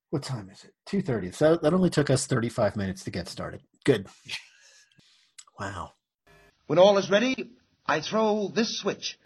What time is it? 2:30. So that only took us 35 minutes to get started. Good. Wow. When all is ready, I throw this switch.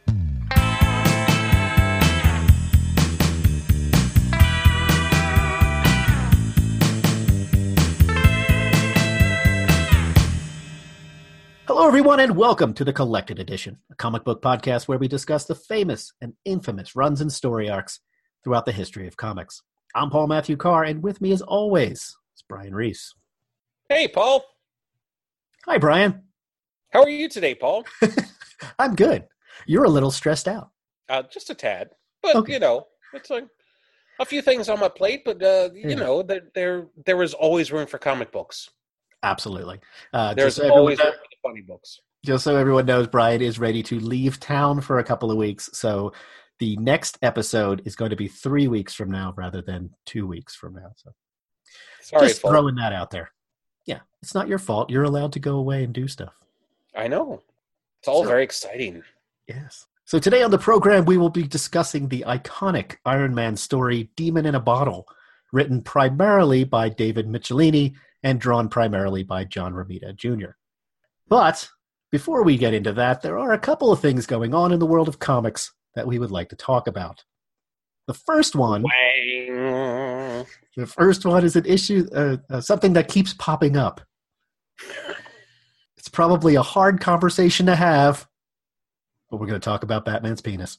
Hello, everyone, and welcome to the Collected Edition, a comic book podcast where we discuss the famous and infamous runs and story arcs throughout the history of comics. I'm Paul Matthew Carr, and with me, as always, is Brian Reese. Hey, Paul. Hi, Brian. How are you today, Paul? I'm good. You're a little stressed out. Just a tad. But, Okay. it's like a few things on my plate, but, there is always room for comic books. Absolutely. There's always room for the funny books. Just so everyone knows, Brian is ready to leave town for a couple of weeks. So the next episode is going to be 3 weeks from now rather than 2 weeks from now. So Sorry, just Paul. throwing that out there. Yeah, it's not your fault. You're allowed to go away and do stuff. I know. It's all very exciting. Yes. So today on the program, we will be discussing the iconic Iron Man story, Demon in a Bottle, written primarily by David Michelinie and drawn primarily by John Romita Jr. But before we get into that, there are a couple of things going on in the world of comics that we would like to talk about. The first one is an issue, something that keeps popping up. It's probably a hard conversation to have, but we're going to talk about Batman's penis.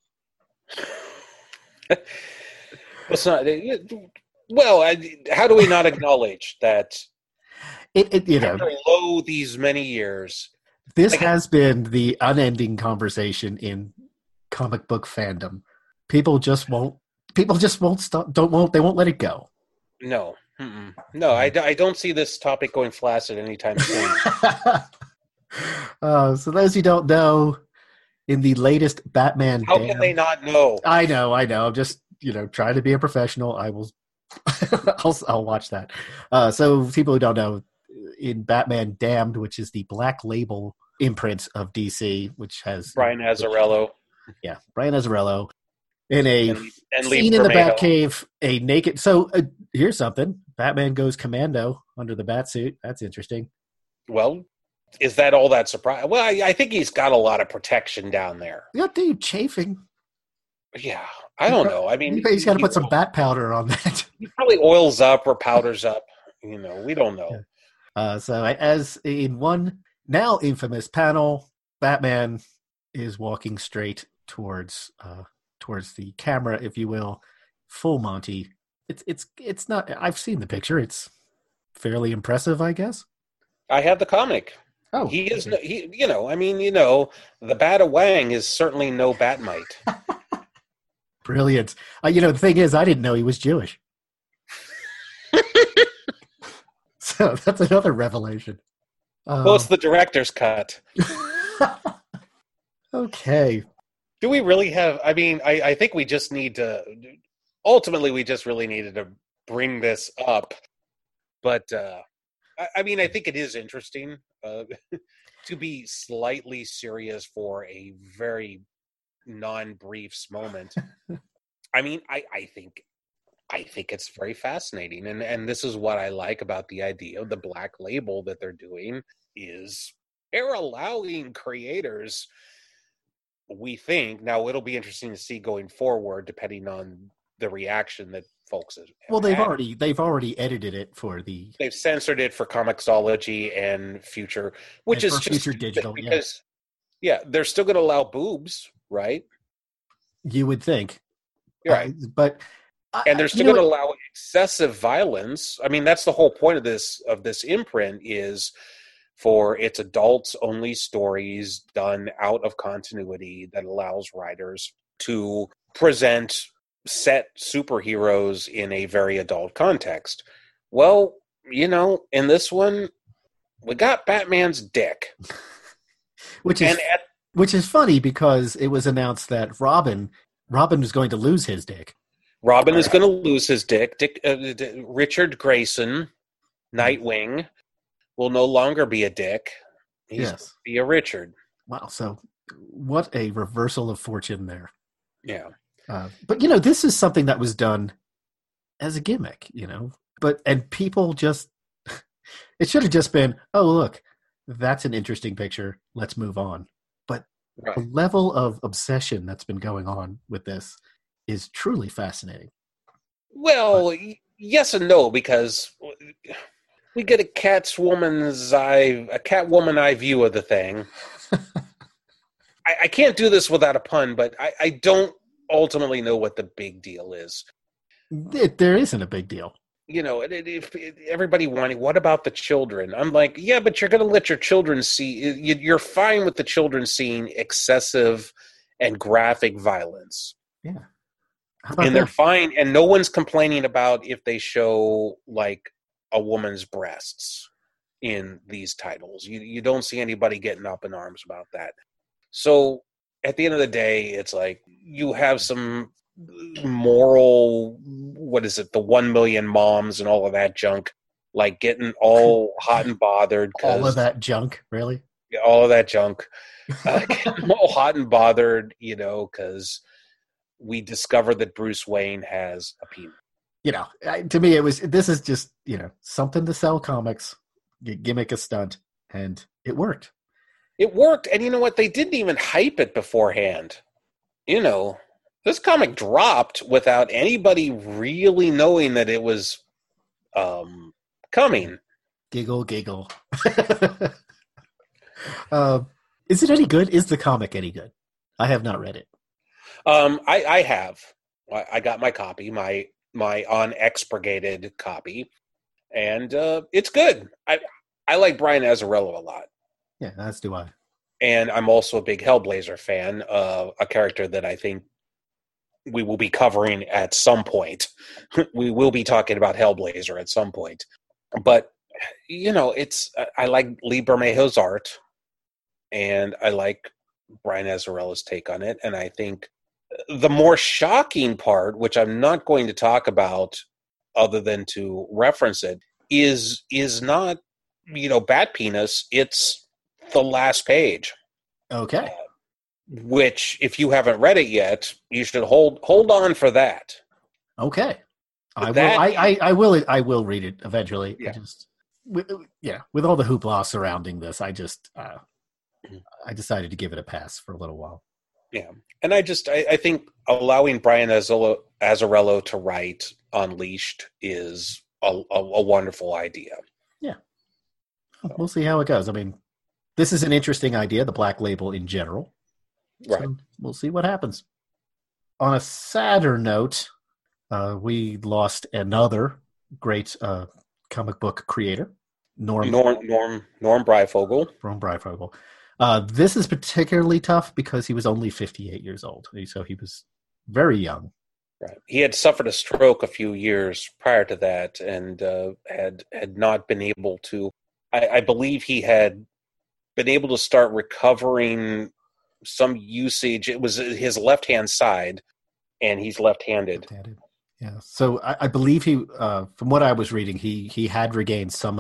It's not. Well, how do we not acknowledge that? After these many years, this has been the unending conversation in comic book fandom. People just won't stop. They won't let it go. No. Mm-mm. No, I don't see this topic going flaccid anytime soon. So those who don't know, in the latest Batman, how can they not know? I know. I'm just trying to be a professional. I will. I'll watch that. So people who don't know, in Batman Damned, which is the Black Label imprint of DC, which has Brian Azzarello. Yeah, Brian Azzarello. In a and scene in the Batcave, a naked... So, here's something. Batman goes commando under the Batsuit. That's interesting. Well, is that all that surprising? Well, I think he's got a lot of protection down there. Yeah, dude, chafing. Yeah, I don't know. I mean... He's got to put some bat powder on that. He probably oils up or powders up. We don't know. So, as in one now infamous panel, Batman is walking straight towards the camera, if you will, full Monty. It's not. I've seen the picture. It's fairly impressive, I guess. I have the comic. Oh, he is. Okay. The Bat-a-Wang is certainly no Batmite. Brilliant. The thing is, I didn't know he was Jewish. So that's another revelation. Well, it's the director's cut. Okay. Do we really have... I mean, I think we just need to... Ultimately, we just really needed to bring this up. But, I think it is interesting to be slightly serious for a very non-briefs moment. I think it's very fascinating. And this is what I like about the idea of the Black Label that they're doing, is they're allowing creators... We think now it'll be interesting to see going forward, depending on the reaction that folks have. Well, they've already edited it for the. They've censored it for Comixology and Future, which is just Future Digital, because they're still going to allow boobs, right? You would think, right? And they're still going to allow excessive violence. I mean, that's the whole point of this imprint, is for its adults-only stories done out of continuity that allows writers to present set superheroes in a very adult context. Well, in this one, we got Batman's dick. Which is funny because it was announced that Robin was going to lose his dick. Robin is going to lose his dick. Richard Grayson, Nightwing, will no longer be a Dick. He's going to be a Richard. Wow, so what a reversal of fortune there. Yeah. But, this is something that was done as a gimmick, and people just, it should have just been, oh, look, that's an interesting picture. Let's move on. But Right. the level of obsession that's been going on with this is truly fascinating. Well, yes and no, because we get a Catwoman's eye view of the thing. I can't do this without a pun, but I don't ultimately know what the big deal is. There isn't a big deal. If everybody wanting, what about the children? I'm like, yeah, but you're going to let your children see. You're fine with the children seeing excessive and graphic violence. Yeah. How about And they're that? fine, and no one's complaining about if they show like a woman's breasts in these titles. You don't see anybody getting up in arms about that. So at the end of the day, it's like you have some moral, the 1 million moms and all of that junk, like getting all hot and bothered. All of that junk, really? All of that junk. Getting all hot and bothered, because we discovered that Bruce Wayne has a penis. To me, this is just, something to sell comics, gimmick a stunt, and it worked. It worked, and you know what? They didn't even hype it beforehand. This comic dropped without anybody really knowing that it was coming. Giggle, giggle. Is it any good? Is the comic any good? I have not read it. I have. I got my copy, my unexpurgated copy, and it's good. I like Brian Azzarello a lot. Yeah, as do I. And I'm also a big Hellblazer fan, a character that I think we will be covering at some point. We will be talking about Hellblazer at some point. But, I like Lee Bermejo's art, and I like Brian Azzarello's take on it. And I think the more shocking part, which I'm not going to talk about other than to reference it, is not, Bat Penis. It's the last page. Okay. Which, if you haven't read it yet, you should hold on for that. Okay. That, I will read it eventually. Yeah. With all the hoopla surrounding this, I decided to give it a pass for a little while. Yeah. And I think allowing Brian Azzarello to write Unleashed is a wonderful idea. Yeah. We'll see how it goes. I mean, this is an interesting idea, the Black Label in general. Right. So we'll see what happens. On a sadder note, we lost another great comic book creator, Norm Breyfogle. Norm Breyfogle. This is particularly tough because he was only 58 years old, so he was very young. Right. He had suffered a stroke a few years prior to that, and had not been able to. I believe he had been able to start recovering some usage. It was his left-hand side, and he's left-handed. Yeah. So I believe he, from what I was reading, he had regained some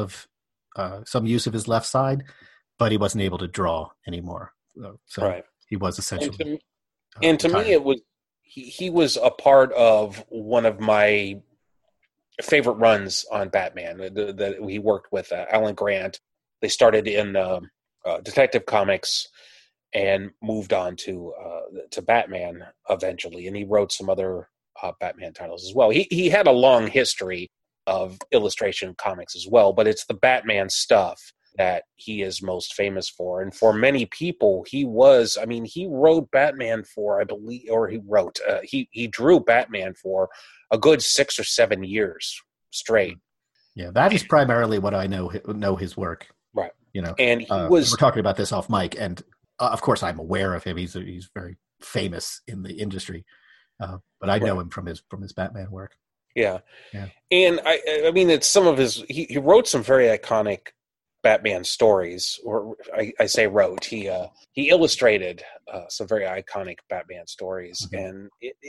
use of his left side, but he wasn't able to draw anymore. So right. He was essentially. And to me, it was he was a part of one of my favorite runs on Batman that he worked with Alan Grant. They started in Detective Comics and moved on to Batman eventually, and he wrote some other Batman titles as well. He had a long history of illustration comics as well, but it's the Batman stuff that he is most famous for. And for many people, he wrote Batman for, I believe, or he drew Batman for a good 6 or 7 years straight. Yeah, that is primarily what I know his work. Right. And we're talking about this off mic, and of course I'm aware of him. He's very famous in the industry, but I know him from his Batman work. Yeah. And I mean, it's some of his. He wrote some very iconic Batman stories, or I say wrote. He illustrated some very iconic Batman stories, and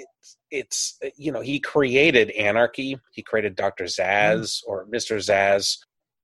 it's he created Anarchy. He created Dr. Zaz or Mr. Zaz.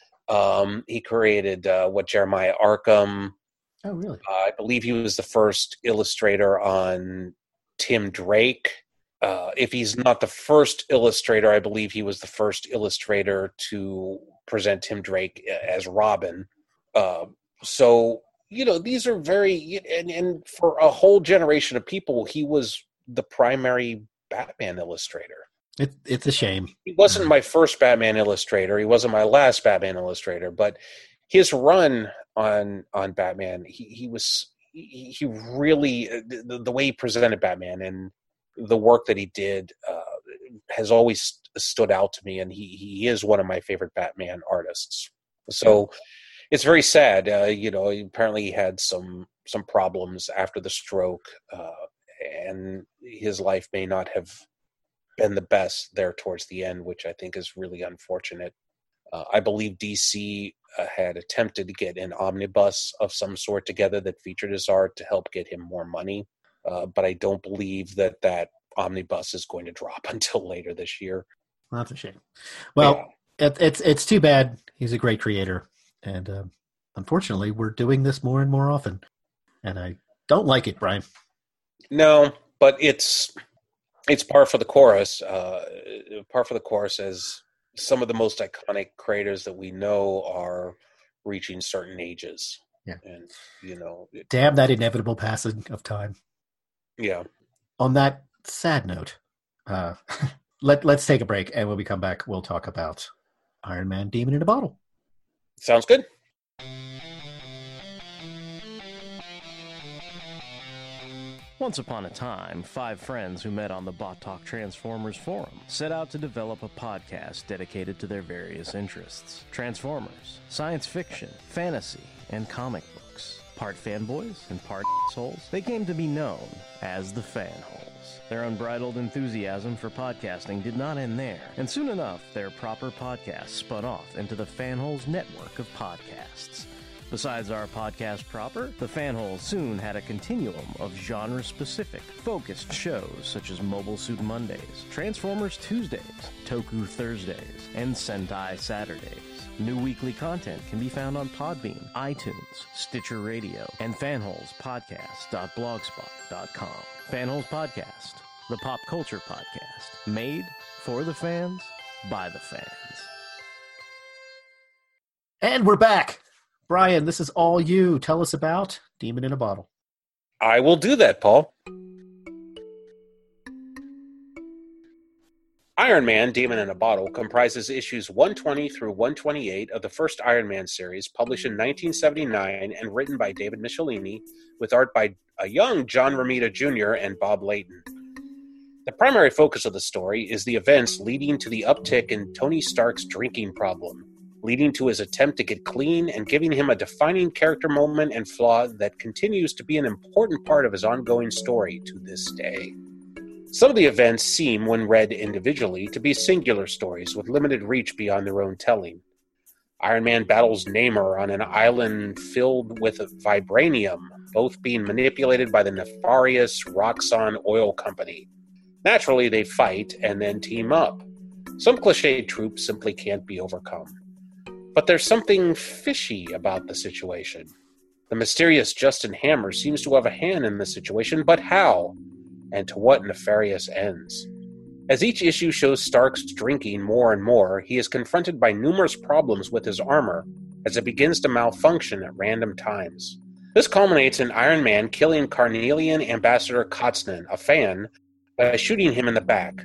He created Jeremiah Arkham. Oh, really? I believe he was the first illustrator on Tim Drake if he's not the first illustrator, I believe he was the first illustrator to present Tim Drake as Robin. So, these are very, and for a whole generation of people, he was the primary Batman illustrator. It's a shame. He wasn't my first Batman illustrator. He wasn't my last Batman illustrator, but his run on Batman, he really, the way he presented Batman and the work that he did has always stood out to me, and he is one of my favorite Batman artists. So it's very sad. Apparently he had some problems after the stroke, and his life may not have been the best there towards the end, which I think is really unfortunate. I believe DC had attempted to get an omnibus of some sort together that featured his art to help get him more money. But I don't believe that omnibus is going to drop until later this year. That's a shame. Well, it's too bad. He's a great creator. And unfortunately, we're doing this more and more often. And I don't like it, Brian. No, but it's par for the course. Par for the course as some of the most iconic creators that we know are reaching certain ages. Yeah. And, damn that inevitable passing of time. Yeah. On that sad note, let's take a break, and when we come back, we'll talk about Iron Man Demon in a Bottle. Sounds good. Once upon a time, 5 friends who met on the Bot Talk Transformers forum set out to develop a podcast dedicated to their various interests. Transformers, science fiction, fantasy, and comic books. Part fanboys and part assholes, they came to be known as the Fanholes. Their unbridled enthusiasm for podcasting did not end there, and soon enough, their proper podcast spun off into the Fanholes network of podcasts. Besides our podcast proper, the Fanholes soon had a continuum of genre-specific, focused shows such as Mobile Suit Mondays, Transformers Tuesdays, Toku Thursdays, and Sentai Saturdays. New weekly content can be found on Podbean, iTunes, Stitcher Radio, and fanholespodcast.blogspot.com. Fanholes Podcast, the pop culture podcast, made for the fans, by the fans. And we're back. Brian, this is all you. Tell us about Demon in a Bottle. I will do that, Paul. Iron Man, Demon in a Bottle comprises issues 120 through 128 of the first Iron Man series, published in 1979 and written by David Michelinie, with art by a young John Romita Jr. and Bob Layton. The primary focus of the story is the events leading to the uptick in Tony Stark's drinking problem, leading to his attempt to get clean and giving him a defining character moment and flaw that continues to be an important part of his ongoing story to this day. Some of the events seem, when read individually, to be singular stories with limited reach beyond their own telling. Iron Man battles Namor on an island filled with vibranium, both being manipulated by the nefarious Roxxon Oil Company. Naturally, they fight and then team up. Some cliched tropes simply can't be overcome. But there's something fishy about the situation. The mysterious Justin Hammer seems to have a hand in the situation, but how? And to what nefarious ends? As each issue shows Stark's drinking more and more, he is confronted by numerous problems with his armor as it begins to malfunction at random times. This culminates in Iron Man killing Carnelian Ambassador Kotzman, a fan, by shooting him in the back.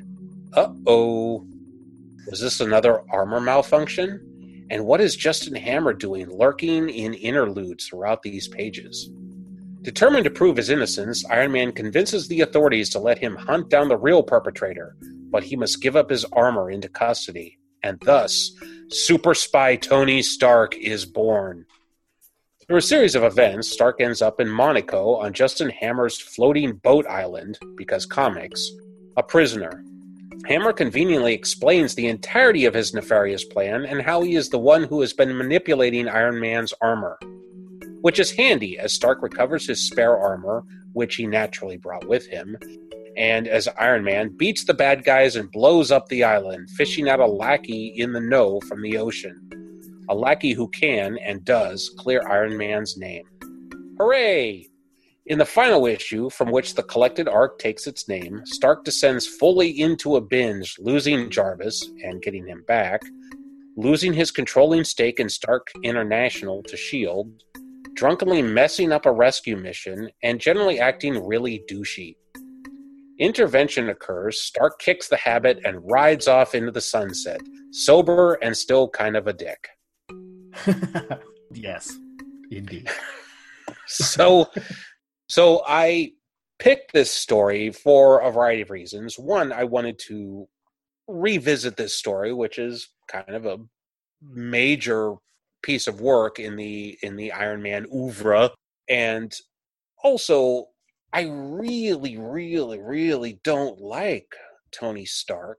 Uh-oh. Was this another armor malfunction? And what is Justin Hammer doing lurking in interludes throughout these pages? Determined to prove his innocence, Iron Man convinces the authorities to let him hunt down the real perpetrator, but he must give up his armor into custody. And thus, super spy Tony Stark is born. Through a series of events, Stark ends up in Monaco on Justin Hammer's floating boat island, because comics, a prisoner. Hammer conveniently explains the entirety of his nefarious plan and how he is the one who has been manipulating Iron Man's armor. Which is handy as Stark recovers his spare armor, which he naturally brought with him, and as Iron Man beats the bad guys and blows up the island, fishing out a lackey in the know from the ocean. A lackey who can, and does, clear Iron Man's name. Hooray! In the final issue, from which the collected arc takes its name, Stark descends fully into a binge, losing Jarvis and getting him back, losing his controlling stake in Stark International to S.H.I.E.L.D., drunkenly messing up a rescue mission, and generally acting really douchey. Intervention occurs, Stark kicks the habit and rides off into the sunset, sober and still kind of a dick. Yes, indeed. So I picked this story for a variety of reasons. One, I wanted to revisit this story, which is kind of a major piece of work in the Iron Man oeuvre, and also I really, really, really don't like Tony Stark.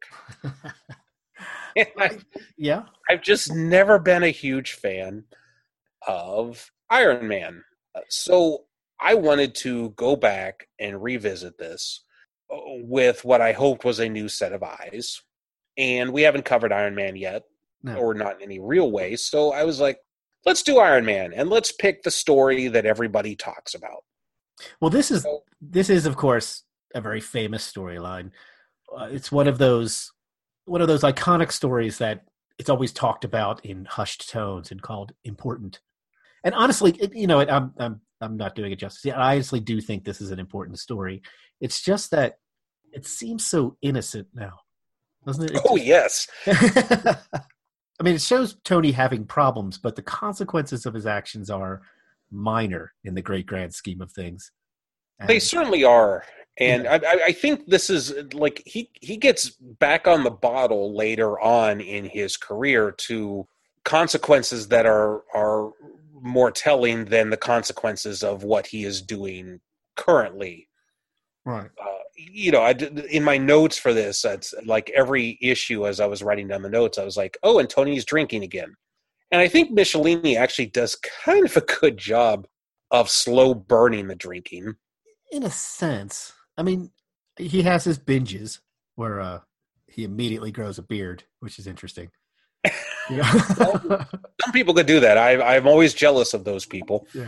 Yeah. I've just never been a huge fan of Iron Man. So I wanted to go back and revisit this with what I hoped was a new set of eyes. And we haven't covered Iron Man yet, or not in any real way. So I was like, let's do Iron Man, and let's pick the story that everybody talks about. Well, this is of course a very famous storyline. It's one of those iconic stories that it's always talked about in hushed tones and called important. And honestly, I'm not doing it justice. I honestly do think this is an important story. It's just that it seems so innocent now, doesn't it? Yes. I mean, it shows Tony having problems, but the consequences of his actions are minor in the great grand scheme of things. They certainly are. And yeah. I think this is like he gets back on the bottle later on in his career to consequences that are more telling than the consequences of what he is doing currently. Right. In my notes for this, it's like every issue as I was writing down the notes, I was like, oh, and Tony's drinking again. And I think Michelini actually does kind of a good job of slow burning the drinking. In a sense. I mean, he has his binges where he immediately grows a beard, which is interesting. Well, some people could do that. I'm always jealous of those people. Yeah.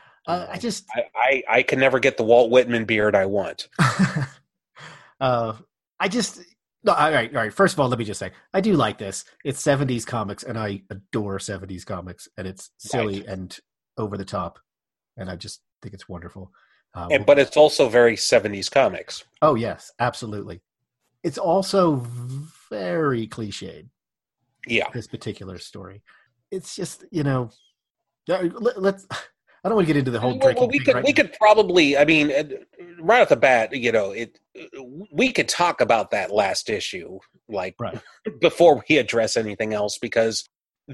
I can never get the Walt Whitman beard I want. All right. First of all, let me just say, I do like this. It's 70s comics, and I adore 70s comics, and it's silly and over the top, and I just think it's wonderful. But it's also very 70s comics. Oh, yes, absolutely. It's also very cliched. Yeah. This particular story. It's just, let's... I don't want to get into the whole drinking thing. We could probably, I mean, right off the bat, we could talk about that last issue, like, before we address anything else, because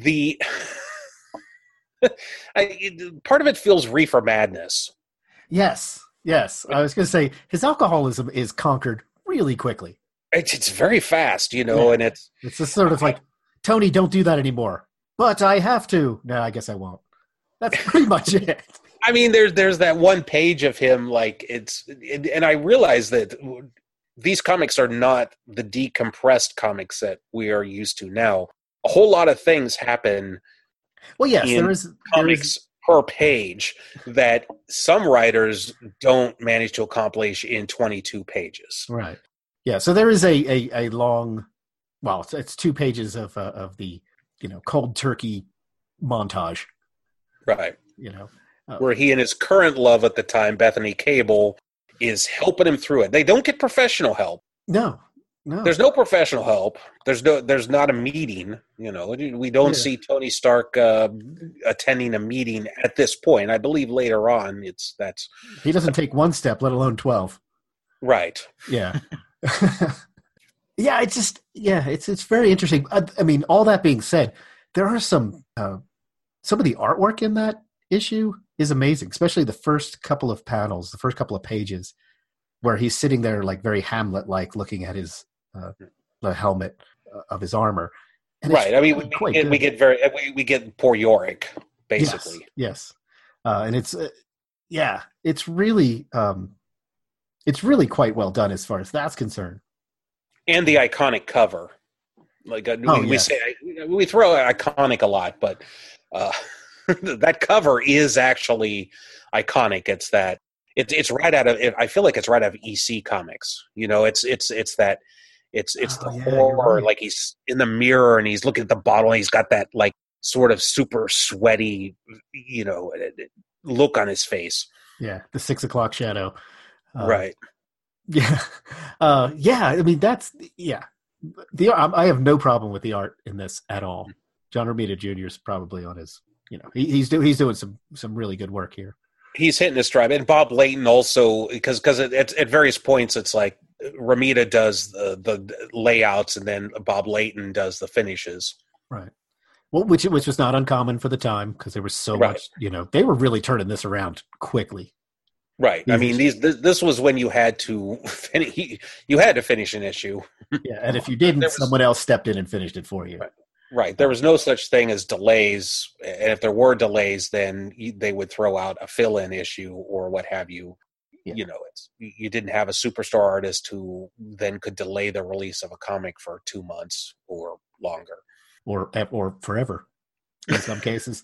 part of it feels reefer madness. Yes. I was going to say his alcoholism is conquered really quickly. It's very fast, and it's just sort of like, Tony, don't do that anymore. But I have to. No, I guess I won't. That's pretty much it. I mean, there's that one page of him, like and I realize that these comics are not the decompressed comics that we are used to now. A whole lot of things happen. Well, yes, there is comics per page that some writers don't manage to accomplish in 22 pages. Right. Yeah. So there is a long, well, it's 2 pages of the cold turkey montage. Right. Where he and his current love at the time, Bethany Cable, is helping him through it. They don't get professional help. No. There's no professional help. There's not a meeting. We don't see Tony Stark attending a meeting at this point. I believe later on he doesn't take one step, let alone 12. Right. Yeah. Yeah. It's very interesting. I mean, all that being said, there are some of the artwork in that issue is amazing, especially the first couple of panels, the first couple of pages, where he's sitting there like very Hamlet-like, looking at his the helmet of his armor. And right. I mean, we get poor Yorick basically. Yes. And it's it's really quite well done as far as that's concerned. And the iconic cover. Like we throw iconic a lot, but that cover is actually iconic. It's that It's right out of. I feel like it's right out of EC Comics. It's that. It's the horror. Right. Like he's in the mirror and he's looking at the bottle and he's got that like sort of super sweaty, look on his face. Yeah, the 6 o'clock shadow. Right. Yeah. Yeah. I mean, I have no problem with the art in this at all. John Romita Jr. is probably on his. He's doing some really good work here. He's hitting his stride, and Bob Layton also because at various points it's like Romita does the layouts, and then Bob Layton does the finishes. Right. Well, which was not uncommon for the time because there was so much. They were really turning this around quickly. Right. I mean, this was when you had to finish an issue. Yeah, and if you didn't, someone else stepped in and finished it for you. Right. There was no such thing as delays, and if there were delays, then they would throw out a fill-in issue or what have you. Yeah. You didn't have a superstar artist who then could delay the release of a comic for 2 months or longer, or forever, in some cases.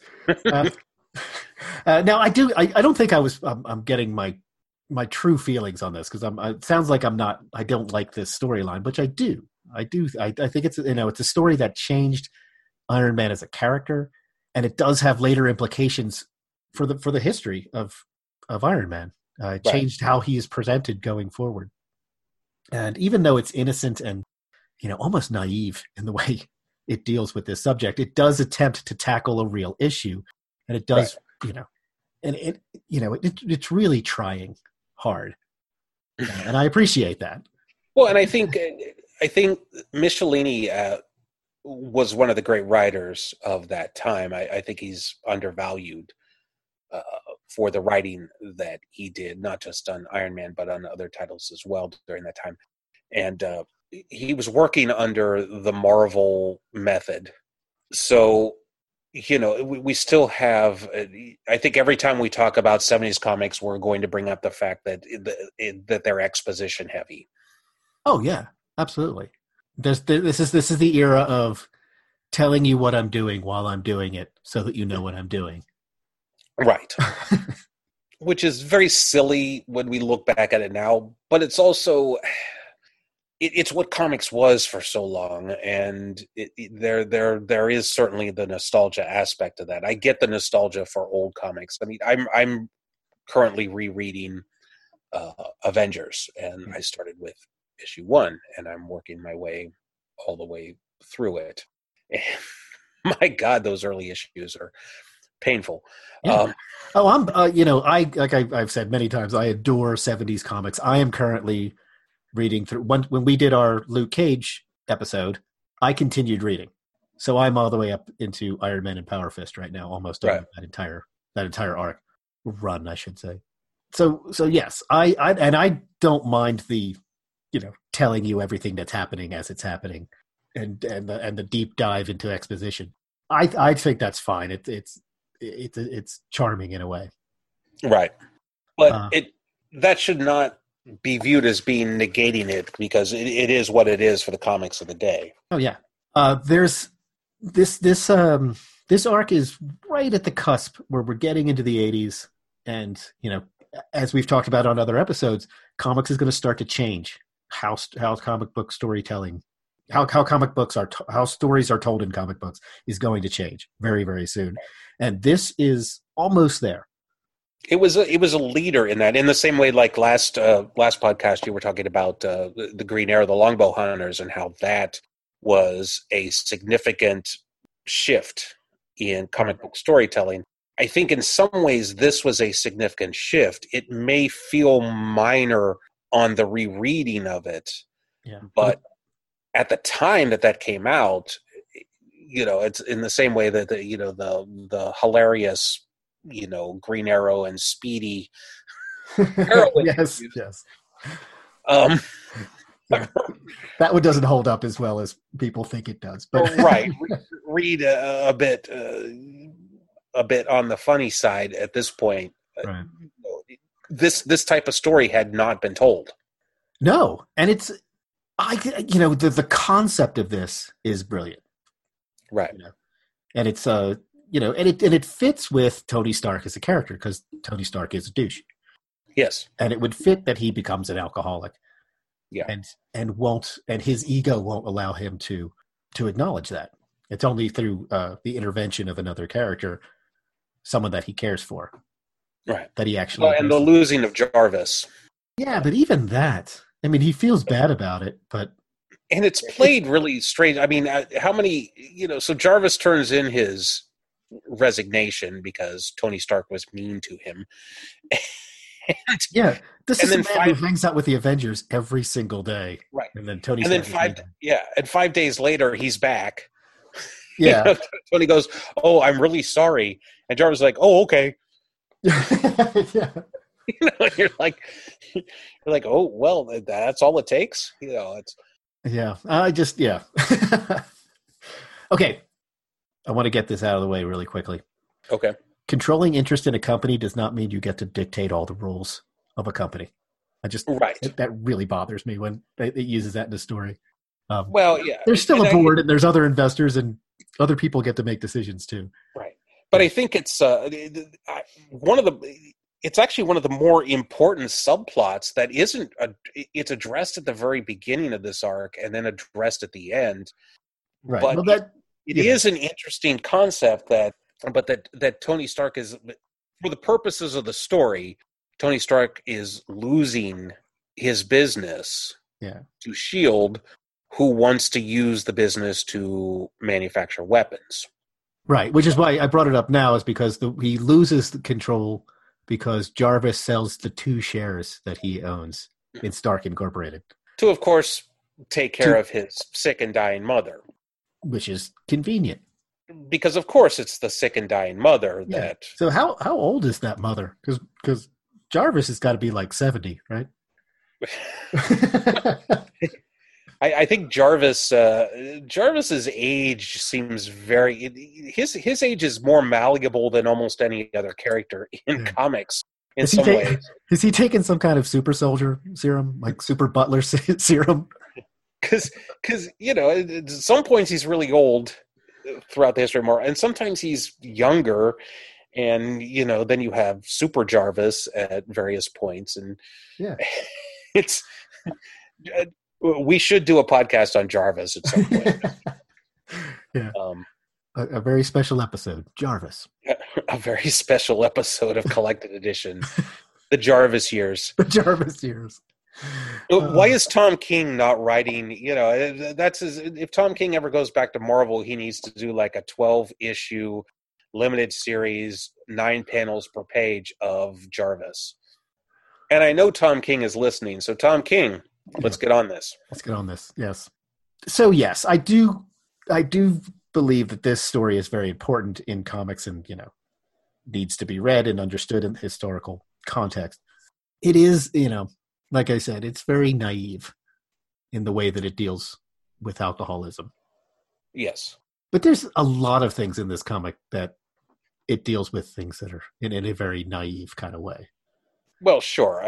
Now, I don't think I'm getting my true feelings on this because it sounds like I don't like this storyline, which I do. I think it's it's a story that changed Iron Man as a character, and it does have later implications for the history of Iron Man. It changed how he is presented going forward. And even though it's innocent and almost naive in the way it deals with this subject, it does attempt to tackle a real issue, and it does it's really trying hard, and I appreciate that. Well, and I think Michelini was one of the great writers of that time. I think he's undervalued for the writing that he did, not just on Iron Man, but on other titles as well during that time. And he was working under the Marvel method. So, we still have, I think every time we talk about 70s comics, we're going to bring up the fact that they're exposition heavy. Oh, yeah. Absolutely. This is the era of telling you what I'm doing while I'm doing it so that you know what I'm doing. Right. Which is very silly when we look back at it now, but it's also it's what comics was for so long, and there is certainly the nostalgia aspect of that. I get the nostalgia for old comics. I mean, I'm currently rereading Avengers, and I started with issue 1, and I'm working my way all the way through it. And my God, those early issues are painful. Yeah. I've said many times, I adore 70s comics. I am currently reading through when we did our Luke Cage episode, I continued reading. So I'm all the way up into Iron Man and Power Fist right now, almost done that entire arc run, I should say. So yes, I don't mind the telling you everything that's happening as it's happening, and the deep dive into exposition. I think that's fine. It's charming in a way, right? But that should not be viewed as being negating it, because it is what it is for the comics of the day. Oh yeah, there's this arc is right at the cusp where we're getting into the 80s, and as we've talked about on other episodes, comics is going to start to change. How comic book storytelling, how comic books are, how stories are told in comic books is going to change very, very soon. And this is almost there. It was a leader in that, in the same way like last podcast you were talking about the Green Arrow, the Longbow Hunters, and how that was a significant shift in comic book storytelling. I think in some ways this was a significant shift. It may feel minor on the rereading of it, but at the time that came out, it's in the same way that the hilarious Green Arrow and Speedy yes. That one doesn't hold up as well as people think it does, but right. Read a bit on the funny side at this point. Right. This type of story had not been told. No, and it's the concept of this is brilliant, right? And it's and it fits with Tony Stark as a character, because Tony Stark is a douche. Yes. and it would fit that he becomes an alcoholic. Yeah. And his ego won't allow him to acknowledge that. It's only through the intervention of another character, someone that he cares for, Right. that he actually. And the losing of Jarvis. Yeah, but even that, I mean, he feels bad about it, but. And it's played really strange. I mean, how many, so Jarvis turns in his resignation because Tony Stark was mean to him. Yeah, this is a man who hangs out with the Avengers every single day. Right. And then Tony Stark. And 5 days later, he's back. Yeah. Tony goes, "Oh, I'm really sorry." And Jarvis is like, "Oh, okay." Yeah. You're like, "Oh, well, that's all it takes." It's. Yeah, Okay, I want to get this out of the way really quickly. Okay. Controlling interest in a company does not mean you get to dictate all the rules of a company. That really bothers me when it uses that in the story. Well, yeah. There's still a board, and there's other investors, and other people get to make decisions too. Right. But I think it's it's actually one of the more important subplots that isn't it's addressed at the very beginning of this arc and then addressed at the end. Right. But well, it is an interesting concept that Tony Stark is, for the purposes of the story, Tony Stark is losing his business to SHIELD, who wants to use the business to manufacture weapons. Right, which is why I brought it up now, is because he loses the control because Jarvis sells the 2 shares that he owns in Stark Incorporated. To, of course, take care of his sick and dying mother. Which is convenient. Because, of course, it's the sick and dying mother that... So how old is that mother? Because Jarvis has got to be like 70, right? I think Jarvis's age seems very... His age is more malleable than almost any other character in comics in some ways. Is he taking some kind of super soldier serum, like super butler serum? Because at some points he's really old throughout the history of Marvel, and sometimes he's younger, and then you have Super Jarvis at various points, and it's... We should do a podcast on Jarvis at some point. Yeah. A very special episode, Jarvis. A very special episode of Collected Edition, the Jarvis years. The Jarvis years. Why is Tom King not writing? If Tom King ever goes back to Marvel, he needs to do like a 12-issue limited series, 9 panels per page of Jarvis. And I know Tom King is listening, so Tom King, let's get on this. Let's get on this. Yes. So yes, I do believe that this story is very important in comics and, needs to be read and understood in historical context. It is, like I said, it's very naive in the way that it deals with alcoholism. Yes. But there's a lot of things in this comic that it deals with things that are in a very naive kind of way. Well, sure.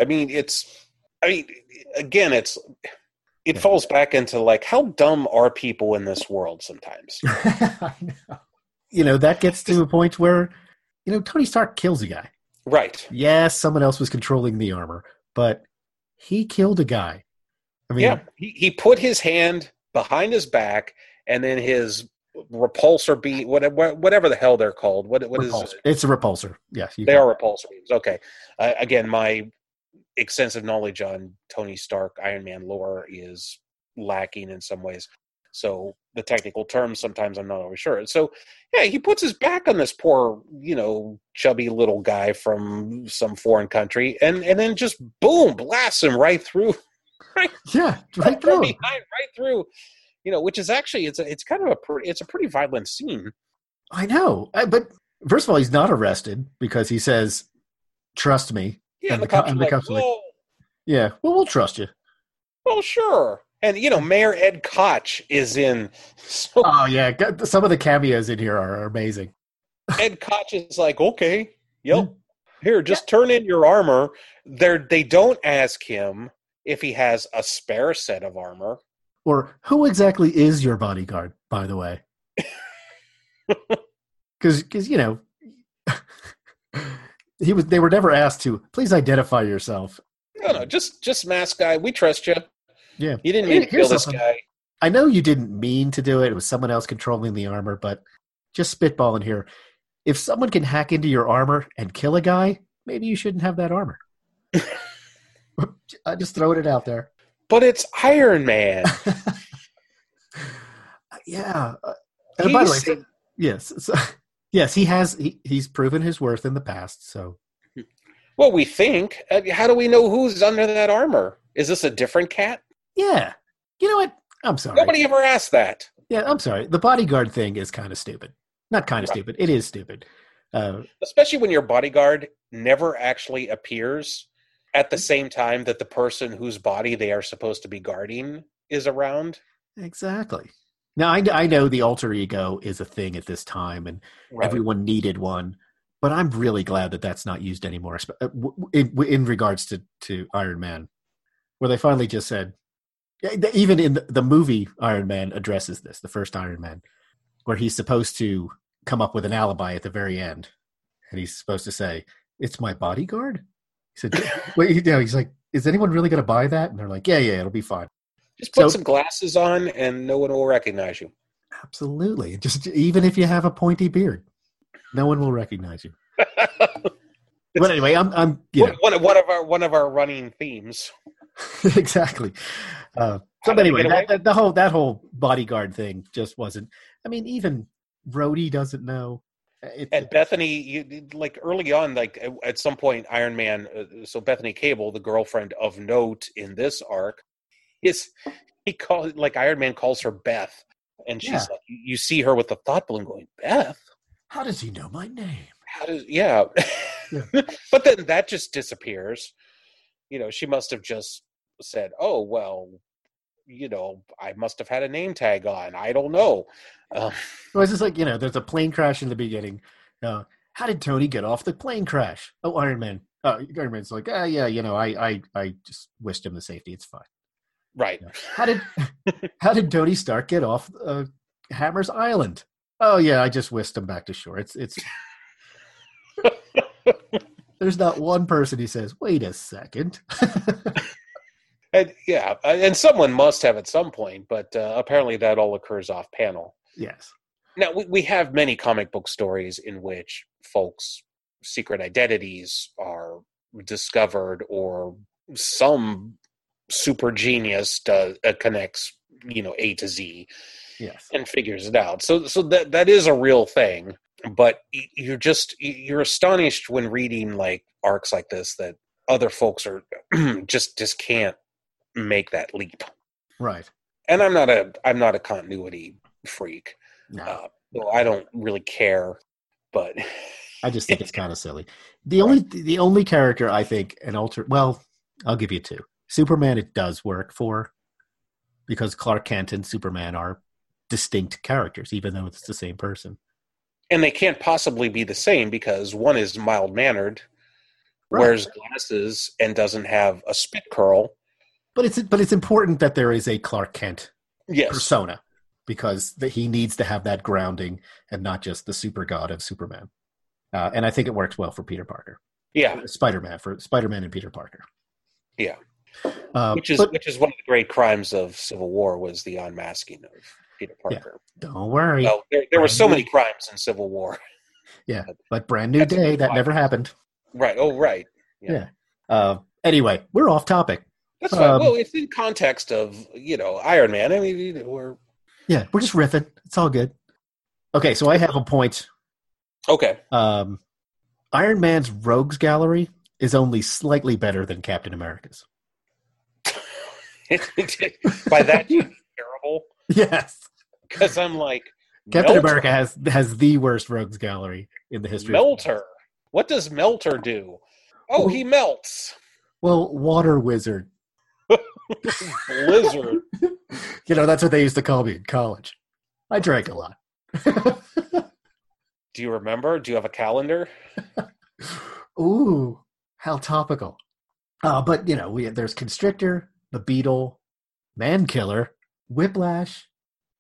It falls back into like, how dumb are people in this world sometimes? I know. That gets to a point where, Tony Stark kills a guy. Right. Yes, someone else was controlling the armor, but he killed a guy. He put his hand behind his back, and then his repulsor beam, whatever the hell they're called. What is it? It's a repulsor. Yes, they are repulsor beams. Okay. Again, my extensive knowledge on Tony Stark Iron Man lore is lacking in some ways, so the technical terms sometimes I'm not always sure. So he puts his back on this poor chubby little guy from some foreign country, and then just boom, blasts him right through. Right through behind, right through, which is actually it's kind of a pretty violent scene. I know, but first of all, he's not arrested because he says, "Trust me." Yeah, and the cops are like, yeah, well, we'll trust you. Well, sure. And, Mayor Ed Koch is in. So oh, yeah. Some of the cameos in here are amazing. Ed Koch is like, okay, yep, here, just turn in your armor. They don't ask him if he has a spare set of armor. Or who exactly is your bodyguard, by the way? Because They were never asked to please identify yourself. No, just mask guy. We trust you. Yeah, You didn't mean to kill this guy. I know you didn't mean to do it. It was someone else controlling the armor, but just spitballing here. If someone can hack into your armor and kill a guy, maybe you shouldn't have that armor. I'm just throwing it out there. But it's Iron Man. Yeah. And by the way, yes. So, yes, he's proven his worth in the past, so. Well, we think. How do we know who's under that armor? Is this a different cat? Yeah. You know what? I'm sorry. Nobody ever asked that. Yeah, I'm sorry. The bodyguard thing is kind of stupid. Not kind of stupid. It is stupid. Especially when your bodyguard never actually appears at the same time that the person whose body they are supposed to be guarding is around. Exactly. Now, I know the alter ego is a thing at this time, and everyone needed one. But I'm really glad that that's not used anymore in regards to Iron Man, where they finally just said, even in the movie Iron Man addresses this, the first Iron Man, where he's supposed to come up with an alibi at the very end. And he's supposed to say, "It's my bodyguard?" He said, "Wait, he's like, is anyone really going to buy that?" And they're like, yeah, it'll be fine. Just put some glasses on and no one will recognize you. Absolutely. Just even if you have a pointy beard. No one will recognize you. But anyway, I'm one of our running themes. Exactly. So anyway, that whole bodyguard thing just wasn't. I mean, even Rhodey doesn't know. And Bethany, like early on, like at some point, Iron Man. So Bethany Cable, the girlfriend of note in this arc, Iron Man calls her Beth, and she's like, you see her with the thought balloon going, Beth. How does he know my name? Yeah. But then that just disappears. She must have just said, oh, well, I must have had a name tag on. I don't know. Well, it's just like, there's a plane crash in the beginning. How did Tony get off the plane crash? Oh, Iron Man. Iron Man's like, I just wished him the safety. It's fine. Right. How did Tony Stark get off Hammer's Island? Oh yeah, I just whisked him back to shore. It's there's not one person who says, "Wait a second." And someone must have at some point, but apparently that all occurs off panel. Yes. Now we have many comic book stories in which folks' secret identities are discovered, or some super genius connects A to Z. Yes. And figures it out. So that is a real thing. But you're astonished when reading like arcs like this that other folks are just can't make that leap. Right. And I'm not a continuity freak. No. So I don't really care. But I just think it's kind of silly. The only character I think I'll give you two. Superman it does work for, because Clark Kent and Superman are distinct characters, even though it's the same person. And they can't possibly be the same because one is mild-mannered, wears glasses, and doesn't have a spit curl. But it's important that there is a Clark Kent persona, because he needs to have that grounding and not just the super god of Superman. And I think it works well for Peter Parker. Yeah. Spider-Man and Peter Parker. Yeah. Which is one of the great crimes of Civil War, was the unmasking of Peter Parker. Yeah, don't worry. Well, there were so many crimes in Civil War. Yeah, but Brand New Day, that never happened. Right. Oh, right. Yeah. Anyway, we're off topic. That's fine. Well, it's in context of, Iron Man. I mean, we're just riffing. It's all good. Okay, so I have a point. Okay. Iron Man's Rogues Gallery is only slightly better than Captain America's. By that, you mean terrible? Yes. Because I'm like, Captain America has the worst Rogues Gallery in the history. Melter. What does Melter do? Oh, he melts. Well, water wizard. Blizzard. That's what they used to call me in college. I drank a lot. Do you remember? Do you have a calendar? Ooh, how topical. But, there's Constrictor, the Beetle, Man-Killer, Whiplash,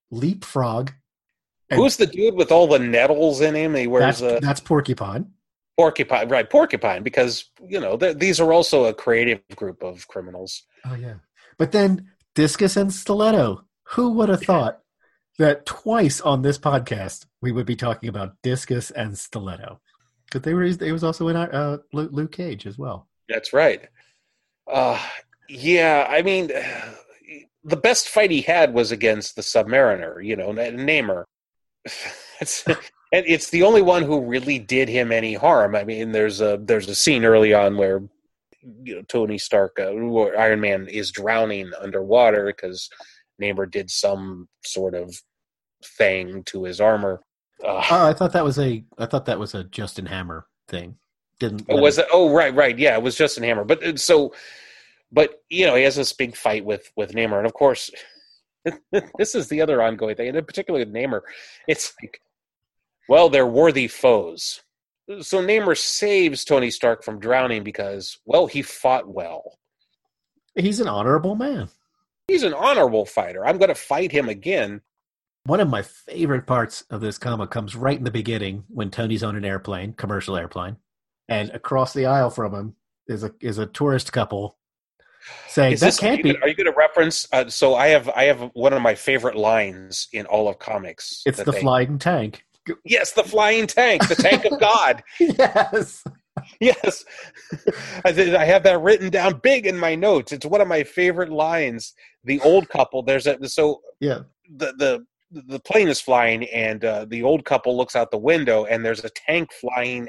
Leapfrog. Who's the dude with all the nettles in him? He wears that's Porcupine. Porcupine, because, these are also a creative group of criminals. Oh, yeah. But then Discus and Stiletto. Who would have thought that twice on this podcast we would be talking about Discus and Stiletto? Because they was also in Luke Cage as well. That's right. Yeah, I mean, the best fight he had was against the Submariner, Namor. And it's the only one who really did him any harm. I mean, there's a scene early on where Tony Stark, Iron Man, is drowning underwater because Namor did some sort of thing to his armor. I thought that was a Justin Hammer thing. Was it? Oh, right. Yeah, it was Justin Hammer. But he has this big fight with Namor, and of course, this is the other ongoing thing, and in particular with Namor, it's like, well, they're worthy foes. So Namor saves Tony Stark from drowning because, well, he fought well. He's an honorable man. He's an honorable fighter. I'm going to fight him again. One of my favorite parts of this comic comes right in the beginning when Tony's on an airplane, commercial airplane, and across the aisle from him is a tourist couple saying, Are you going to reference? So I have one of my favorite lines in all of comics. It's the flying tank. Yes, the flying tank, the tank of God. Yes. Yes. I have that written down big in my notes. It's one of my favorite lines. The old couple, the plane is flying, and the old couple looks out the window, and there's a tank flying.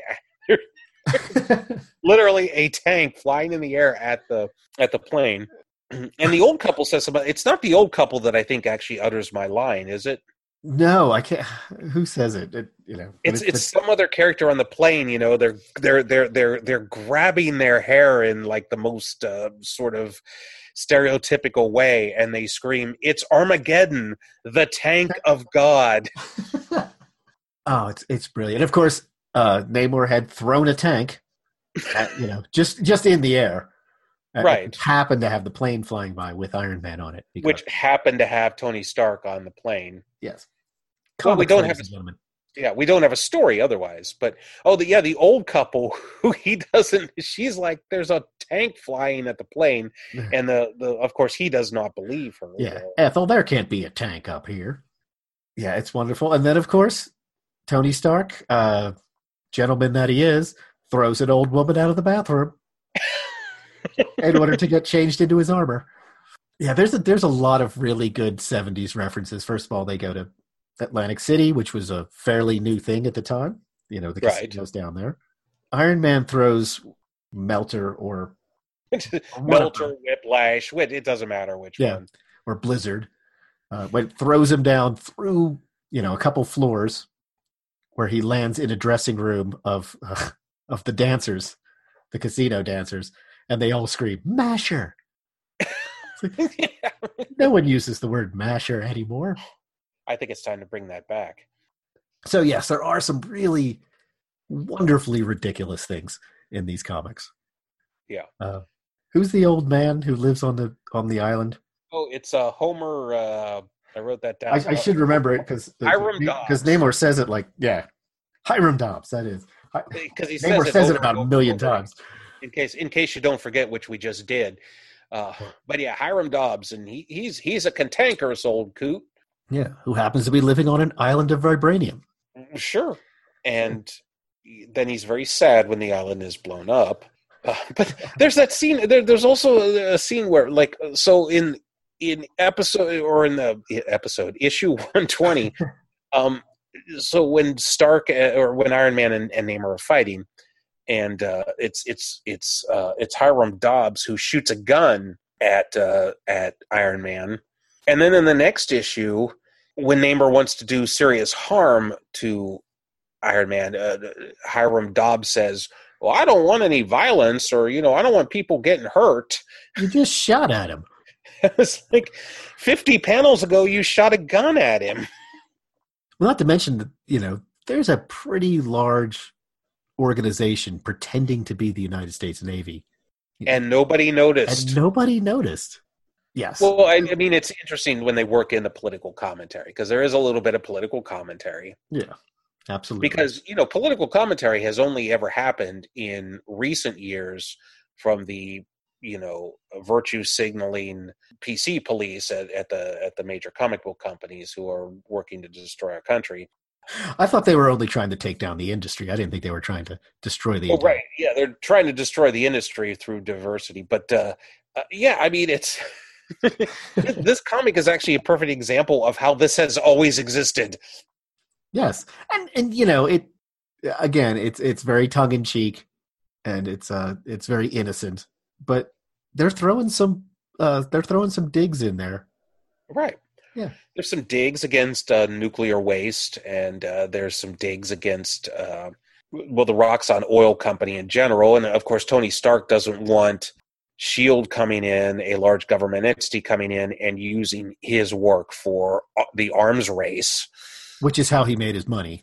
Literally a tank flying in the air at the plane. And the old couple says something. It's not the old couple that I think actually utters my line, is it? No, I can't. Who says it? It's some other character on the plane. They're grabbing their hair in like the most sort of stereotypical way, and they scream, "It's Armageddon, the tank of God!" Oh, it's brilliant. Of course, Namor had thrown a tank, just in the air. Right. It happened to have the plane flying by with Iron Man on it. Which happened to have Tony Stark on the plane. Yes. Well, we don't have we don't have a story otherwise. But the old couple who she's like, there's a tank flying at the plane, and of course he does not believe her. Yeah. Ethel, there can't be a tank up here. Yeah, it's wonderful. And then of course, Tony Stark, gentleman that he is, throws an old woman out of the bathroom in order to get changed into his armor. Yeah, there's a lot of really good 70s references. First of all, they go to Atlantic City, which was a fairly new thing at the time. The casinos down there. Iron Man throws Melter or Whiplash. It doesn't matter which one. Or Blizzard. But throws him down through, a couple floors where he lands in a dressing room of the dancers, the casino dancers, and they all scream, "Masher!" No one uses the word masher anymore. I think it's time to bring that back. So yes, there are some really wonderfully ridiculous things in these comics. Yeah. Who's the old man who lives on the island? Oh, it's Homer. I wrote that down. I should remember it because Namor says it Hiram Dobbs. That is because Namor says it about a million times. In case you don't forget, which we just did. But yeah, Hiram Dobbs, and he's a cantankerous old coot. Yeah, who happens to be living on an island of vibranium. Sure. And then he's very sad when the island is blown up. But there's that scene. There's also a scene where, in episode or in the episode issue 120. So when Stark or when Iron Man and Namor are fighting, and it's Hiram Dobbs who shoots a gun at Iron Man, and then in the next issue, when Namor wants to do serious harm to Iron Man, Hiram Dobbs says, "Well, I don't want any violence, or I don't want people getting hurt." You just shot at him. It's like 50 panels ago, you shot a gun at him. Well, not to mention that there's a pretty large organization pretending to be the United States Navy, and nobody noticed. Yes. Well, I mean, it's interesting when they work in the political commentary, because there is a little bit of political commentary. Yeah. Absolutely. Because, political commentary has only ever happened in recent years from the, virtue signaling PC police at the major comic book companies who are working to destroy our country. I thought they were only trying to take down the industry. I didn't think they were trying to destroy the industry. Right. Yeah, they're trying to destroy the industry through diversity. But, it's... this comic is actually a perfect example of how this has always existed. Yes. And it's very tongue in cheek and it's very innocent, but they're throwing some digs in there. Right. Yeah. There's some digs against nuclear waste, and there's some digs against the Roxxon oil company in general. And of course, Tony Stark doesn't want S.H.I.E.L.D. coming in, a large government entity coming in and using his work for the arms race. Which is how he made his money.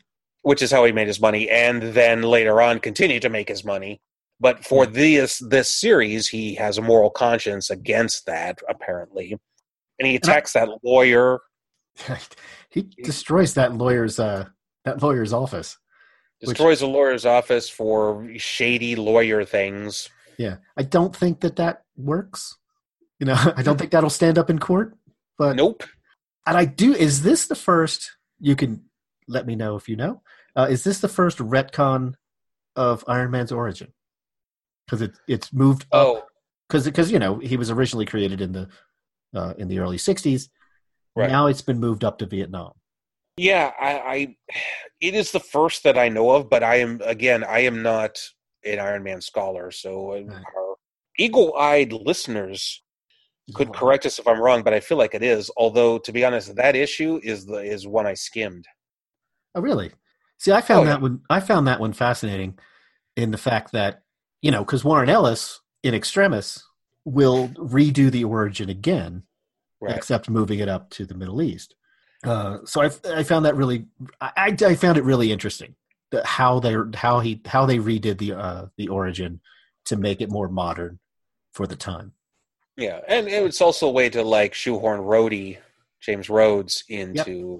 And then later on continue to make his money. But for this series, he has a moral conscience against that, apparently. And he attacks that lawyer. He destroys that lawyer's office. Destroys the lawyer's office for shady lawyer things. Yeah. I don't think that works. I don't think that'll stand up in court. But nope. And is this the first, you can let me know if you know, is this the first retcon of Iron Man's origin? Because it's moved up. Because he was originally created in the early 60s. Right. Now it's been moved up to Vietnam. Yeah, it is the first that I know of, but I am not an Iron Man scholar, so our eagle-eyed listeners could correct us if I'm wrong, but I feel like it is. Although, to be honest, that issue is one I skimmed. Oh, really? See, I found that one fascinating in the fact that, because Warren Ellis in Extremis will redo the origin again, right, except moving it up to the Middle East. So I found that I found it really interesting how they redid the origin to make it more modern for the time. Yeah, and it's also a way to shoehorn Rhodey, James Rhodes, into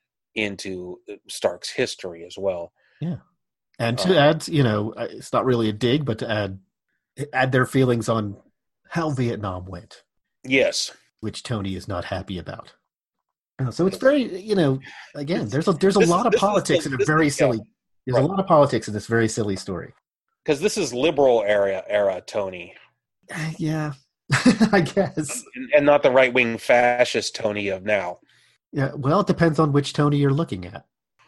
Stark's history as well. Yeah, and to add, it's not really a dig, but to add their feelings on how Vietnam went. Yes, which Tony is not happy about. So it's very, again, there's a lot of politics in a very silly. There's a lot of politics in this very silly story. Because this is liberal era Tony. Yeah, I guess. And not the right-wing fascist Tony of now. Yeah, well, it depends on which Tony you're looking at,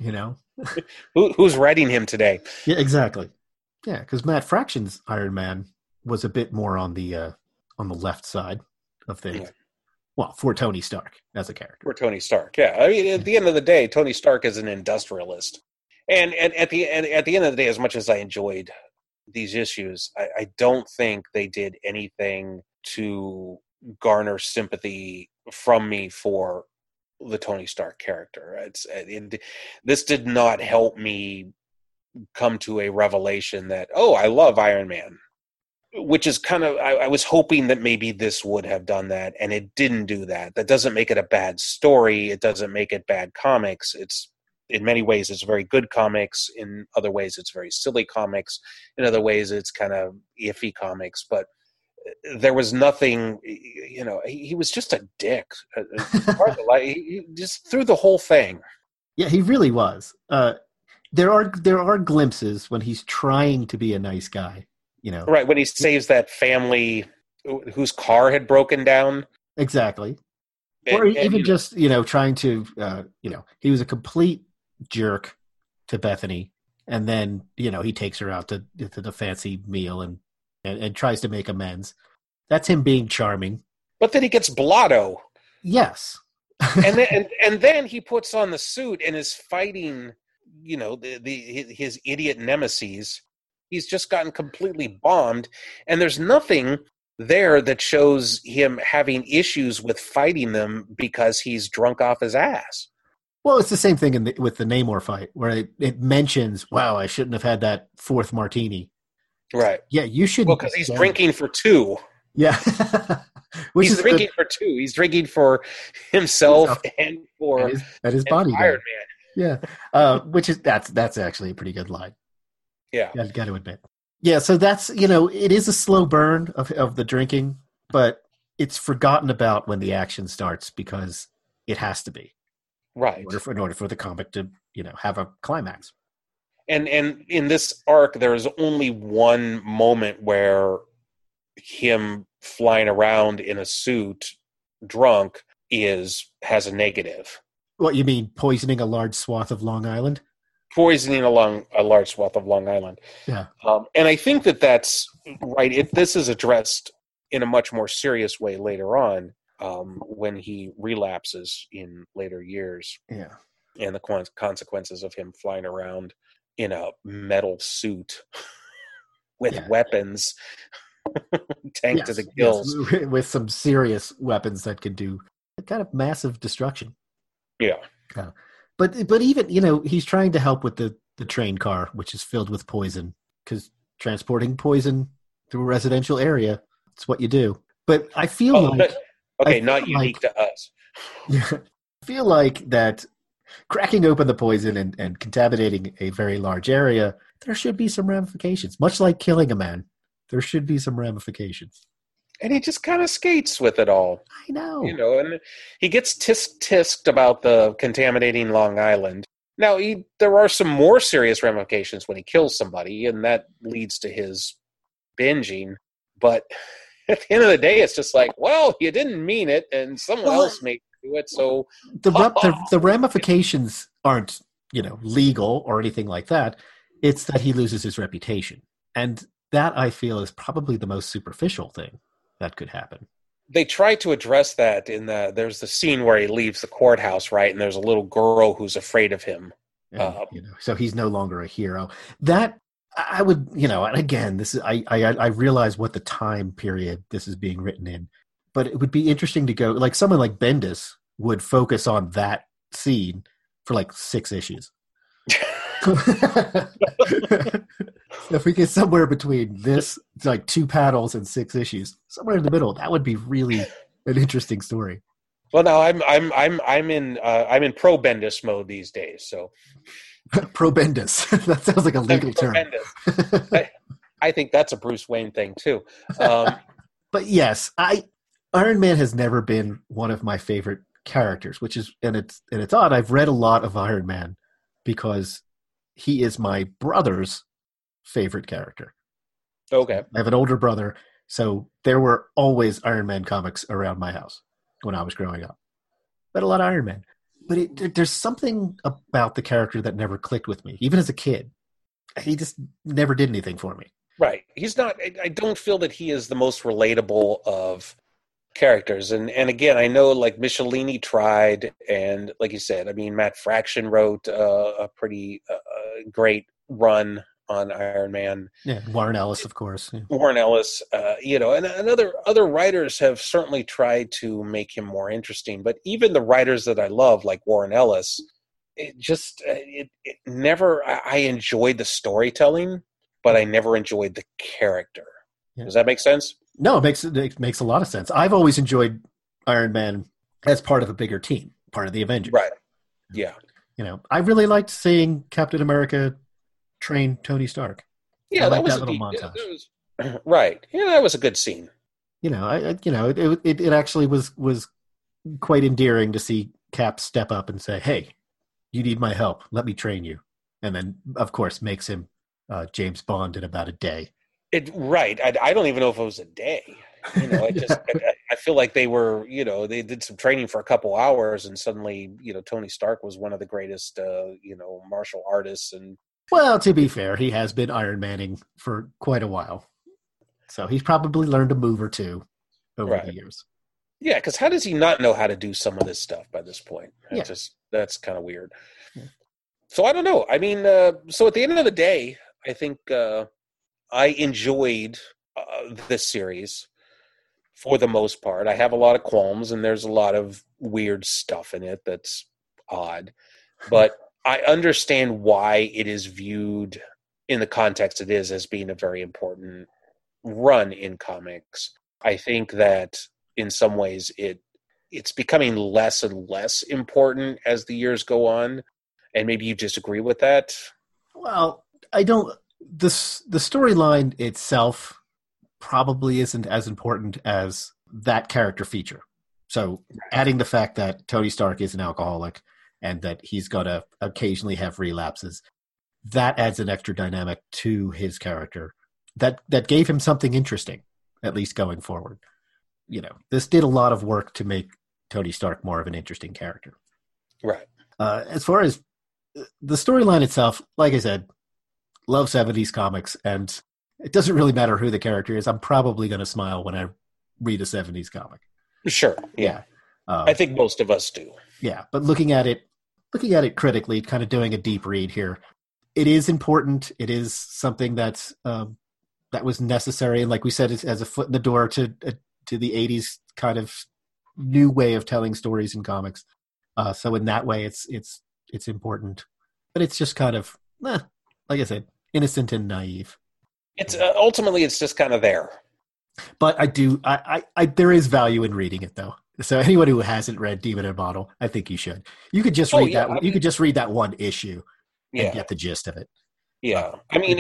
Who's writing him today? Yeah, exactly. Yeah, because Matt Fraction's Iron Man was a bit more on the left side of things. Yeah. Well, for Tony Stark as a character. For Tony Stark, yeah. I mean, at the end of the day, Tony Stark is an industrialist. And at the end of the day, as much as I enjoyed these issues, I don't think they did anything to garner sympathy from me for the Tony Stark character. This did not help me come to a revelation that, I love Iron Man. Which is kind of, I was hoping that maybe this would have done that, and it didn't do that. That doesn't make it a bad story. It doesn't make it bad comics. It's, in many ways, it's very good comics. In other ways, it's very silly comics. In other ways, it's kind of iffy comics. But there was nothing, he was just a dick. He just threw the whole thing. Yeah, he really was. There are glimpses when he's trying to be a nice guy. Right, when he saves that family whose car had broken down. Exactly. Or even just, trying to, he was a complete jerk to Bethany. And then, he takes her out to the fancy meal and tries to make amends. That's him being charming. But then he gets blotto. Yes. and then he puts on the suit and is fighting, his idiot nemesis. He's just gotten completely bombed, and there's nothing there that shows him having issues with fighting them because he's drunk off his ass. Well, it's the same thing with the Namor fight, where it mentions, wow, I shouldn't have had that fourth martini. Right. Yeah, you shouldn't. Well, because he's drinking for two. Yeah. He's drinking for two. He's drinking for himself and for his bodyguard. Iron Yeah, which is that's actually a pretty good line. Yeah. Got to admit. Yeah, so that's it is a slow burn of the drinking, but it's forgotten about when the action starts because it has to be Right. in order for the comic to have a climax. And in this arc, there is only one moment where him flying around in a suit, drunk, has a negative. What you mean, poisoning a large swath of Long Island? Poisoning along a large swath of Long Island. Yeah. And I think that's right. This is addressed in a much more serious way later on when he relapses in later years. Yeah. And the consequences of him flying around in a metal suit with weapons tanked to the gills. Yes, with some serious weapons that could do kind of massive destruction. Yeah. But even, he's trying to help with the train car, which is filled with poison, because transporting poison through a residential area, it's what you do. But I feel not unique to us. Yeah, I feel like that cracking open the poison and contaminating a very large area, there should be some ramifications. Much like killing a man, there should be some ramifications. And he just kind of skates with it all. I know. And he gets tisk-tisked about the contaminating Long Island. Now, there are some more serious ramifications when he kills somebody, and that leads to his binging. But at the end of the day, it's just like, well, you didn't mean it, and someone else made you do it, so... The ramifications aren't, legal or anything like that. It's that he loses his reputation. And that, I feel, is probably the most superficial thing that could happen. They try to address that there's the scene where he leaves the courthouse, right? And there's a little girl who's afraid of him. So he's no longer a hero. That I would, and again, this is, I realize what the time period this is being written in, but it would be interesting to go, like someone like Bendis would focus on that scene for like 6 issues. If we get somewhere between this, like 2 panels and 6 issues, somewhere in the middle, that would be really an interesting story. Well, no, I'm in pro Bendis mode these days. So pro Bendis, that sounds like a legal term. I think that's a Bruce Wayne thing too. But yes, Iron Man has never been one of my favorite characters, which is and it's odd. I've read a lot of Iron Man because he is my brother's favorite character. Okay. I have an older brother, so there were always Iron Man comics around my house when I was growing up. But a lot of Iron Man. But there's something about the character that never clicked with me, even as a kid. He just never did anything for me. Right. He's not, I don't feel that he is the most relatable of characters. And again, I know like Michelini tried, and like you said, I mean, Matt Fraction wrote a pretty great run on Iron Man. Yeah, Warren Ellis, of course. Yeah. Warren Ellis, and other writers have certainly tried to make him more interesting. But even the writers that I love, like Warren Ellis, it never. I enjoyed the storytelling, but I never enjoyed the character. Yeah. Does that make sense? No, it makes a lot of sense. I've always enjoyed Iron Man as part of a bigger team, part of the Avengers. Right. Yeah. I really liked seeing Captain America train Tony Stark. Yeah, that was a little montage. Right. Yeah, that was a good scene. It actually was quite endearing to see Cap step up and say, "Hey, you need my help. Let me train you." And then, of course, makes him James Bond in about a day. Right. I don't even know if it was a day. I feel like they were, they did some training for a couple hours, and suddenly, Tony Stark was one of the greatest, martial artists. And well, to be fair, he has been Iron Manning for quite a while, so he's probably learned a move or two over the years. Yeah, because how does he not know how to do some of this stuff by this point? That's kind of weird. Yeah. So I don't know. I mean, so at the end of the day, I think I enjoyed this series for the most part. I have a lot of qualms, and there's a lot of weird stuff in it that's odd. But I understand why it is viewed in the context it is as being a very important run in comics. I think that in some ways it's becoming less and less important as the years go on. and maybe you disagree with that. Well, I don't. The storyline itself probably isn't as important as that character feature. So adding the fact that Tony Stark is an alcoholic and that he's going to occasionally have relapses, that adds an extra dynamic to his character. That gave him something interesting, at least going forward. You know, this did a lot of work to make Tony Stark more of an interesting character. Right. As far as the storyline itself, like I said, love 70s comics, and it doesn't really matter who the character is. I'm probably going to smile when I read a 70s comic. Sure. Yeah. I think most of us do. Yeah. But looking at it critically, kind of doing a deep read here, it is important. It is something that's, that was necessary. And like we said, it's as a foot in the door to the 80s kind of new way of telling stories in comics. So in that way, it's important, but it's just kind of, like I said, innocent and naive. It's ultimately, it's just kind of there. But I there is value in reading it though. So anyone who hasn't read Demon in a Bottle, I think you should. You could just read that. You could just read that one issue and get the gist of it. Yeah, I mean,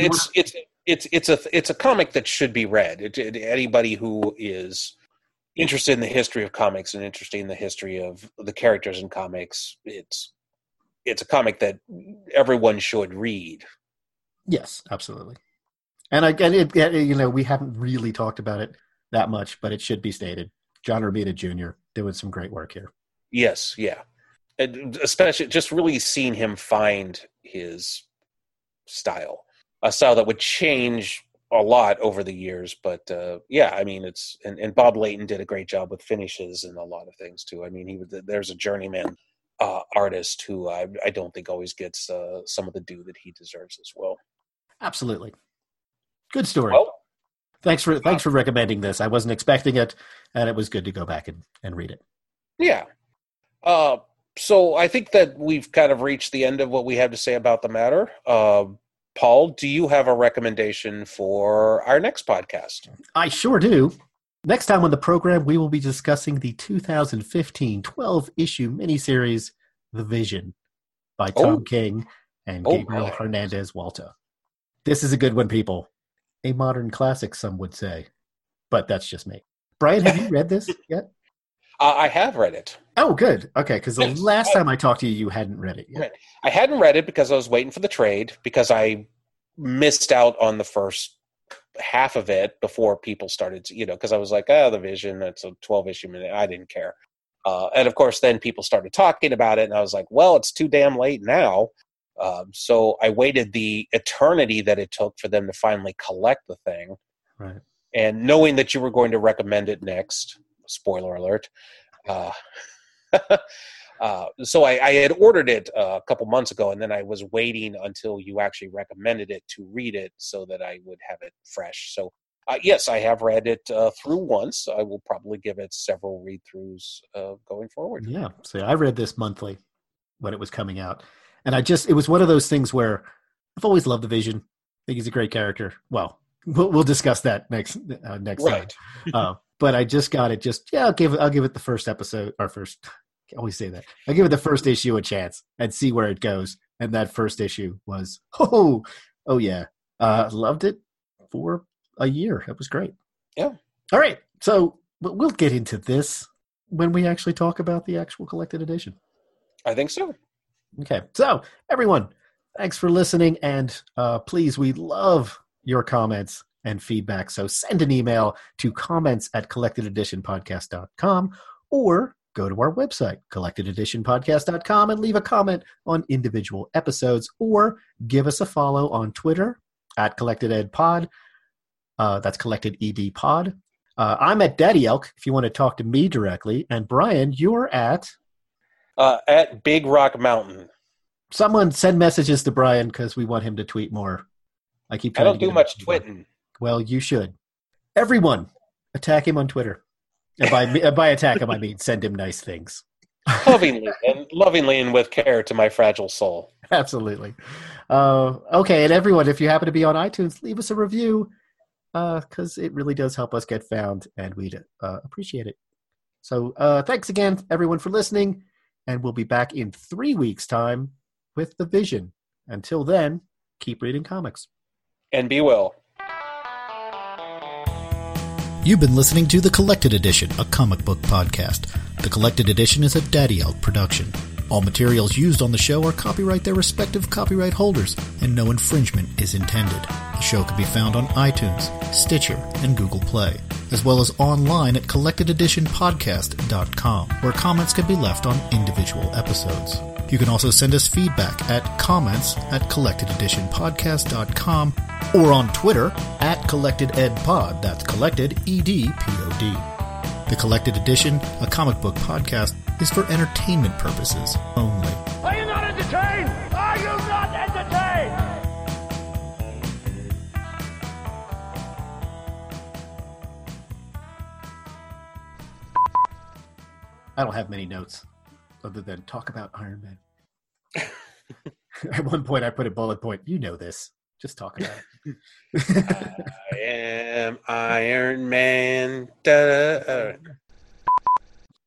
it's a comic that should be read. Anybody who is interested in the history of comics and interested in the history of the characters in comics, it's a comic that everyone should read. Yes, absolutely. And we haven't really talked about it that much, but it should be stated. John Romita Jr. doing some great work here. Yes, yeah. And especially just really seeing him find his style, a style that would change a lot over the years. But I mean, and Bob Layton did a great job with finishes and a lot of things too. I mean, there's a journeyman artist who I don't think always gets some of the due that he deserves as well. Absolutely. Good story. Well, thanks for recommending this. I wasn't expecting it, and it was good to go back and read it. Yeah. So I think that we've kind of reached the end of what we have to say about the matter. Paul, do you have a recommendation for our next podcast? I sure do. Next time on the program, we will be discussing the 2015 12-issue miniseries, The Vision, by Tom King and Gabriel Hernandez Walter. This is a good one, people. A modern classic, some would say. But that's just me. Brian, have you read this yet? I have read it. Oh, good. Okay, because the last time I talked to you, you hadn't read it yet. I hadn't read it because I was waiting for the trade, because I missed out on the first half of it before people started, because I was like, The Vision, it's a 12-issue minute. I didn't care. And, of course, then people started talking about it, and I was like, well, it's too damn late now. So I waited the eternity that it took for them to finally collect the thing. Right. And knowing that you were going to recommend it next, spoiler alert, so I had ordered it a couple months ago, and then I was waiting until you actually recommended it to read it so that I would have it fresh. So, yes, I have read it through once. I will probably give it several read-throughs going forward. Yeah, so I read this monthly when it was coming out. And it was one of those things where I've always loved the Vision. I think he's a great character. Well, we'll discuss that next right. time. But I just got it. I'll give it the first episode, or first. I always say that. I'll give it the first issue a chance and see where it goes. And that first issue was oh yeah, loved it for a year. It was great. Yeah. All right. So we'll get into this when we actually talk about the actual collected edition. I think so. Okay, so everyone, thanks for listening, and please, we love your comments and feedback, so send an email to comments@collectededitionpodcast.com or go to our website, collectededitionpodcast.com, and leave a comment on individual episodes, or give us a follow on Twitter @CollectedEdPod. That's CollectedEDPod. I'm at Daddy Elk if you want to talk to me directly, and Brian, you're at Big Rock Mountain. Someone send messages to Brian because we want him to tweet more. I don't do much twitting. Well, you should. Everyone, attack him on Twitter. And by attack him, I mean send him nice things. Lovingly and with care to my fragile soul. Absolutely. Okay, and everyone, if you happen to be on iTunes, leave us a review because it really does help us get found, and we'd appreciate it. So thanks again, everyone, for listening. And we'll be back in 3 weeks' time with the Vision. Until then, keep reading comics. And be well. You've been listening to The Collected Edition, a comic book podcast. The Collected Edition is a Daddy Elk production. All materials used on the show are copyright their respective copyright holders, and no infringement is intended. The show can be found on iTunes, Stitcher, and Google Play, as well as online at collectededitionpodcast.com, where comments can be left on individual episodes. You can also send us feedback at comments@collectededitionpodcast.com or on Twitter @collectededpod. That's collected, EDPOD. The Collected Edition, a comic book podcast, is for entertainment purposes only. Are you not entertained? Are you not entertained? I don't have many notes other than talk about Iron Man. At one point, I put a bullet point. You know this. Just talk about it. I am Iron Man. Da-da.